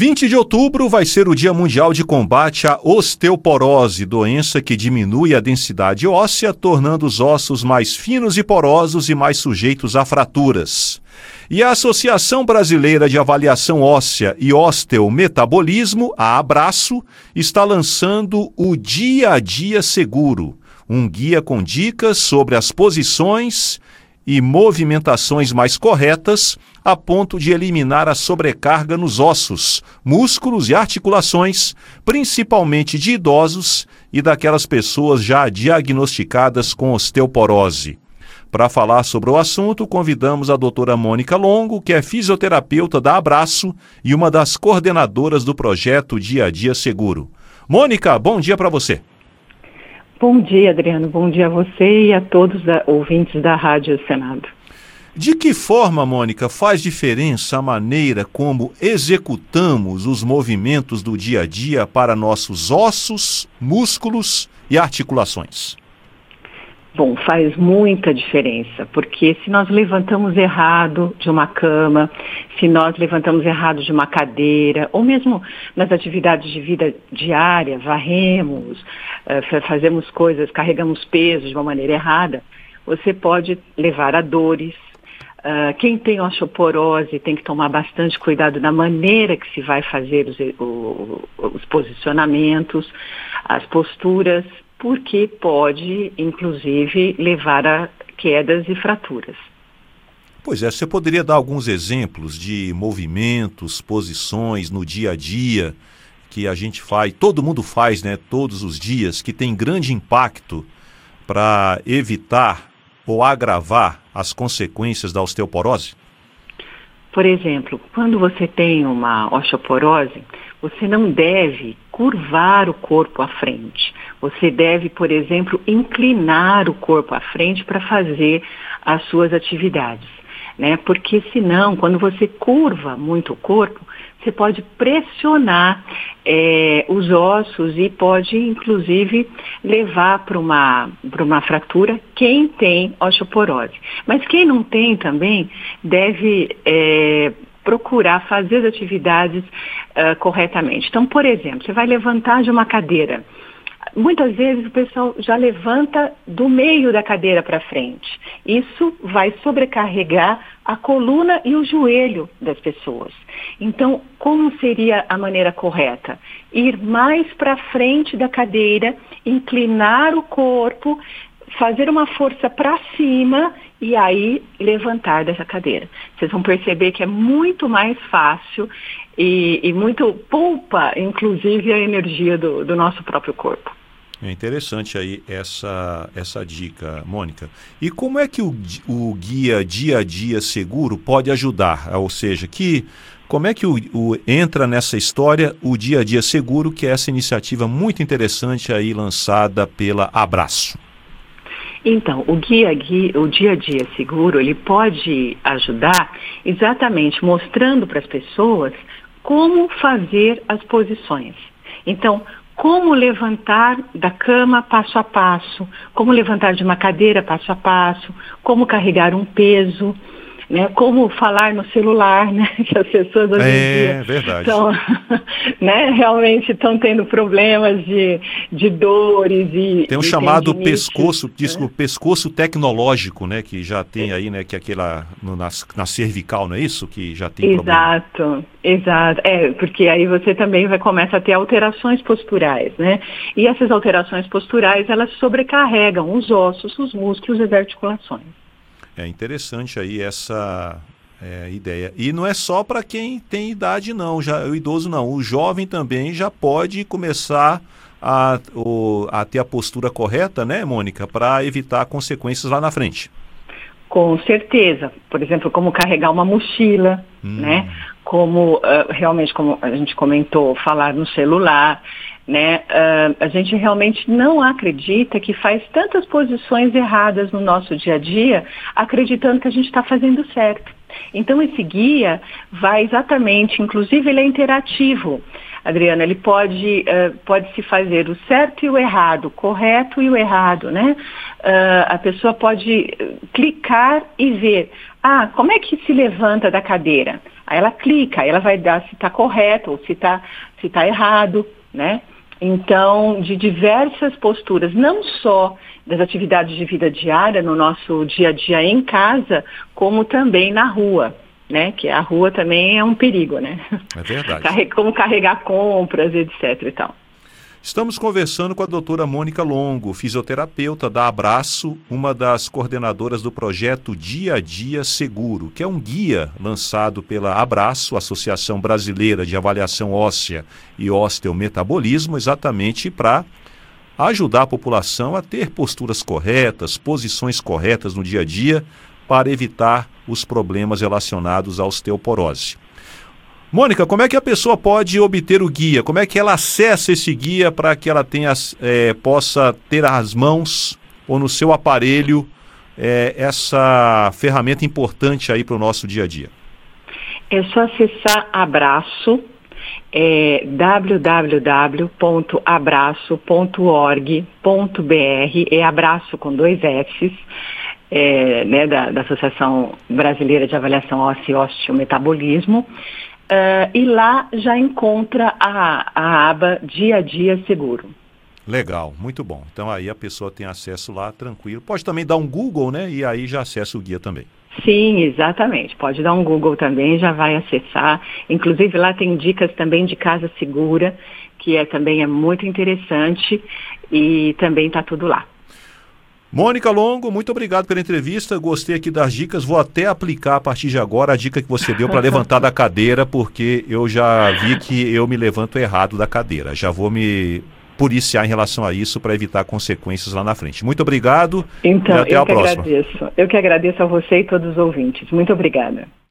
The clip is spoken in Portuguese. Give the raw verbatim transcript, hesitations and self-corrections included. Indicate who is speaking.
Speaker 1: vinte de outubro vai ser o Dia Mundial de Combate à Osteoporose, doença que diminui a densidade óssea, tornando os ossos mais finos e porosos e mais sujeitos a fraturas. E a Associação Brasileira de Avaliação Óssea e Osteometabolismo, a Abraço, está lançando o Dia a Dia Seguro, um guia com dicas sobre as posições e movimentações mais corretas, a ponto de eliminar a sobrecarga nos ossos, músculos e articulações, principalmente de idosos e daquelas pessoas já diagnosticadas com osteoporose. Para falar sobre o assunto, convidamos a doutora Mônica Longo, que é fisioterapeuta da Abraço e uma das coordenadoras do projeto Dia a Dia Seguro. Mônica, bom dia para você.
Speaker 2: Bom dia, Adriano. Bom dia a você e a todos os ouvintes da Rádio Senado.
Speaker 1: De que forma, Mônica, faz diferença a maneira como executamos os movimentos do dia a dia para nossos ossos, músculos e articulações?
Speaker 2: Bom, faz muita diferença, porque se nós levantamos errado de uma cama, se nós levantamos errado de uma cadeira, ou mesmo nas atividades de vida diária, varremos, fazemos coisas, carregamos pesos de uma maneira errada, você pode levar a dores. Quem tem osteoporose tem que tomar bastante cuidado na maneira que se vai fazer os, os posicionamentos, as posturas, porque pode, inclusive, levar a quedas e fraturas.
Speaker 1: Pois é, você poderia dar alguns exemplos de movimentos, posições no dia a dia que a gente faz, todo mundo faz, né, todos os dias, que tem grande impacto para evitar ou agravar as consequências da osteoporose?
Speaker 2: Por exemplo, quando você tem uma osteoporose, você não deve curvar o corpo à frente. Você deve, por exemplo, inclinar o corpo à frente para fazer as suas atividades, né? Porque senão, quando você curva muito o corpo, você pode pressionar é, os ossos e pode, inclusive, levar para uma, para uma fratura quem tem osteoporose. Mas quem não tem também deve é, procurar fazer as atividades uh, corretamente. Então, por exemplo, você vai levantar de uma cadeira. Muitas vezes o pessoal já levanta do meio da cadeira para frente. Isso vai sobrecarregar a coluna e o joelho das pessoas. Então, como seria a maneira correta? Ir mais para frente da cadeira, inclinar o corpo, fazer uma força para cima e aí levantar dessa cadeira. Vocês vão perceber que é muito mais fácil e, e muito poupa, inclusive, a energia do, do nosso próprio corpo.
Speaker 1: É interessante aí essa, essa dica, Mônica. E como é que o, o guia Dia a Dia Seguro pode ajudar? Ou seja, que, como é que o, o, entra nessa história o Dia a Dia Seguro, que é essa iniciativa muito interessante aí lançada pela Abraço?
Speaker 2: Então, o guia, guia, o Dia a Dia Seguro, ele pode ajudar exatamente mostrando para as pessoas como fazer as posições. Então, como levantar da cama passo a passo, como levantar de uma cadeira passo a passo, como carregar um peso, né? Como falar no celular, né? Que as pessoas hoje
Speaker 1: é,
Speaker 2: em dia
Speaker 1: verdade.
Speaker 2: Estão, né? realmente estão tendo problemas de, de dores e
Speaker 1: tem um
Speaker 2: e
Speaker 1: chamado
Speaker 2: tendinites,
Speaker 1: pescoço,
Speaker 2: né?
Speaker 1: desculpa, pescoço tecnológico, né? Que já tem aí, né? Que aquela no, na, na cervical, não é isso? Que já tem
Speaker 2: Exato,
Speaker 1: problema.
Speaker 2: Exato. É, porque aí você também vai começar a ter alterações posturais, né? E essas alterações posturais, elas sobrecarregam os ossos, os músculos e as articulações.
Speaker 1: É interessante aí essa é, ideia. E não é só para quem tem idade não, já, o idoso não, o jovem também já pode começar a, o, a ter a postura correta, né, Mônica, para evitar consequências lá na frente.
Speaker 2: Com certeza. Por exemplo, como carregar uma mochila, hum. né? Como, uh, realmente, como a gente comentou, falar no celular, né? Uh, a gente realmente não acredita que faz tantas posições erradas no nosso dia a dia, acreditando que a gente está fazendo certo. Então, esse guia vai exatamente, inclusive ele é interativo. Adriana, ele pode, uh, pode se fazer o certo e o errado, o correto e o errado, né? Uh, a pessoa pode clicar e ver, ah, como é que se levanta da cadeira? Aí ela clica, aí ela vai dar se está correto ou se está se tá errado, né? Então, de diversas posturas, não só das atividades de vida diária, no nosso dia a dia em casa, como também na rua, né? Que a rua também é um perigo, né?
Speaker 1: É verdade.
Speaker 2: Como carregar compras, etc e tal.
Speaker 1: Estamos conversando com a doutora Mônica Longo, fisioterapeuta da Abraço, uma das coordenadoras do projeto Dia a Dia Seguro, que é um guia lançado pela Abraço, Associação Brasileira de Avaliação Óssea e Osteometabolismo, exatamente para ajudar a população a ter posturas corretas, posições corretas no dia a dia, para evitar os problemas relacionados à osteoporose. Mônica, como é que a pessoa pode obter o guia? Como é que ela acessa esse guia para que ela tenha, é, possa ter às mãos ou no seu aparelho é, essa ferramenta importante aí para o nosso dia a dia?
Speaker 2: É só acessar Abraço, é, w w w ponto abraço ponto org ponto b r, é Abraço com dois F's, é, né, da, da Associação Brasileira de Avaliação Óssea e Osteometabolismo. Uh, e lá já encontra a, a aba Dia a Dia Seguro.
Speaker 1: Legal, muito bom. Então aí a pessoa tem acesso lá, tranquilo. Pode também dar um Google, né? E aí já acessa o guia também.
Speaker 2: Sim, exatamente. Pode dar um Google também, já vai acessar. Inclusive lá tem dicas também de casa segura, que é, também é muito interessante e também está tudo lá.
Speaker 1: Mônica Longo, muito obrigado pela entrevista, gostei aqui das dicas, vou até aplicar a partir de agora a dica que você deu para levantar da cadeira, porque eu já vi que eu me levanto errado da cadeira, já vou me policiar em relação a isso para evitar consequências lá na frente. Muito obrigado
Speaker 2: então,
Speaker 1: e até
Speaker 2: eu
Speaker 1: a
Speaker 2: que
Speaker 1: próxima.
Speaker 2: Agradeço. Eu que agradeço a você e todos os ouvintes. Muito obrigada.